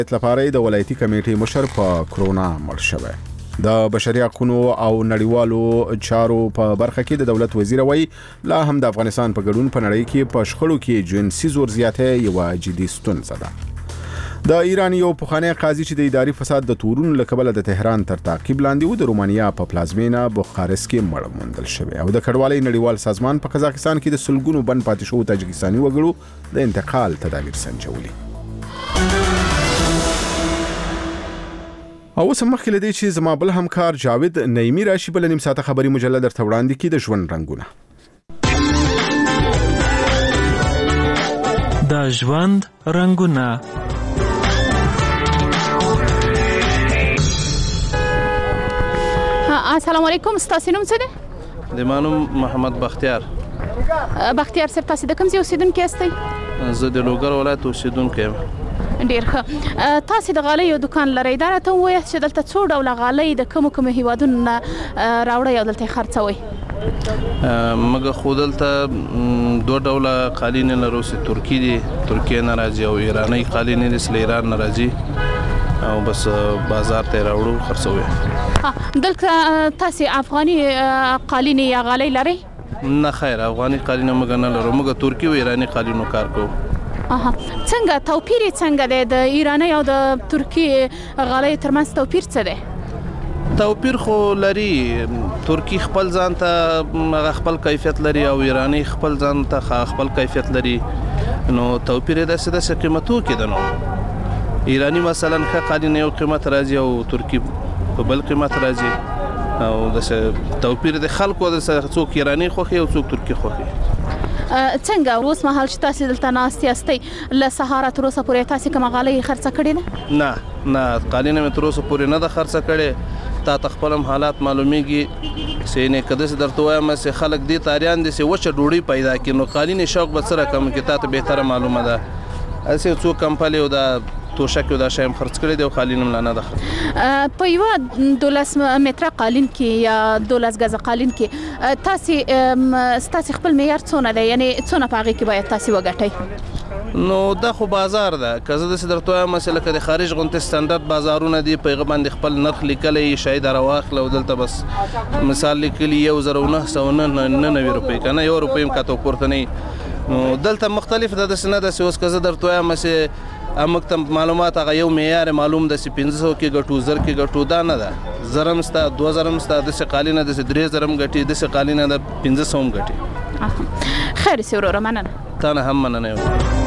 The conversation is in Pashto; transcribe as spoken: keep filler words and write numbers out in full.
لپاره د ولایتي کمیټې مشر په کرونا مړ شوی. د بشري حقوقو او نړیوالو چارو په برخه کې د دولت وزیر وایي لا هم د افغانستان په ګډون په نړۍ کې په شخړو کې جنسي زور زیاتۍ یوه جدي ستونزه ده. د ایران یو پخوانی قاضي چې د اداري فساد د تورونو له کبله د تهران تر تعقیب لاندې و د رومانیا په پلازمینه بخارست کې مړ موندل شوی او د کډوالۍ نړیوال سازمان په قزاقستان کې د سلګونو بند پاتې شوو تاجکستاني وګړو د انتقال تدابیر سنجولي. او اوس مخکې لدی چې زما بل همکار جاوید نعیمی راشي بل نیم ساعته خبري مجله درته وړاندې کړي د ژوند رنگونه. د ژوند رنگونه. السلام علیکم، ستاسو نوم څه دی؟ د ما نوم محمد بختیار. بختیار صاحب، تاسو د کوم ځای اوسیدونکی یاستئ؟ زه د لوګر ولایت اوسیدونکی یم. ډیر ښه. تاسو د غالۍ یو دکان لرئ، دا راته ووایاست چې دلته څو ډوله غالۍ د کومو کومو هیوادونو نه راوړئ او دلته یې خرڅوئ؟ موږ خو دلته دوه ډوله قالین لرو چې ترکي دي، ترکیې نه راځي، او ایراني قالین دي چې له ایران نه راځي او بس بازار ته راوړو خرڅوي. دلته تاسو افغاني قالین یا غالۍ لرئ؟ نه خیر، افغاني قالین موږ نه لرو، موږ ترکي او ایراني قالینو کار کوو. اها، څنګه توپیر څنګه دی د ایراني او د ترکي غالۍ ترمنځ توپیر څه دی؟ توپیر خو لري، ترکی خپل ځان ته خپل کیفیت لري او ایراني خپل ځان ته خپل کیفیت لري، نو توپیر یې داسې داسې قیمتو کې ده. نو ایراني مثلا ښه قالین یو قیمت راځي او ترکی په بل قیمت راځي، او داسې توپیر د خلکو د څوک ایراني خوښي او څوک ترکی خوښي. څنګه اوس مهال چې تاسو دلته ناست یاستئ له سهاره تر اوسه پورې تاسو کومه غالۍ خرڅه کړې ده؟ نه نه، قالینه مې تر اوسه پورې نه ده خرڅه کړې. تا ته خپل هم حالات معلومیږي چې نه کده چې درته وایم چې خلک دې تاریان دي چې وچه ډوډۍ پیدا کړي، نو قالین شوق به سره کم کې تا ته بهتره معلومه ده. اسې څو کمپلي او دا توشک او دا شایم خرڅ کړي دی او قالین هم نه ده. په یو دولس متره قالین کې یا دولس غزه قالین کې تاسو ستاسو خپل معیار څونه دی، یعنی څونه په هغه کې باید تاسو وګټئ؟ نو دا خو بازار ده، که زه داسې درته وایم مثلا که د خارج غونډې سټنډرډ بازارونه دي، په هغه باندې خپل نرخ لیکلی شاید راواخله او دلته بس مثال لیکلي یو زر او نهه سوه نهه نوي روپۍ، که نه یو روپۍ هم کاته پورته نه وي. نو دلته مختلف ده، داسې نه داسې اوس که زه درته وایم چې موږ ته معلومات هغه یو معیار معلوم ده چې پنځه سوه کې ګټو، زر کې ګټو، دا نه ده. زر هم شته، دوه زره هم شته، داسې قالینه داسې درې زره هم ګټي، داسې قالینه ده پنځه سوه هم ګټي. خیر سي وروره، مننه. تا نه هم مننه.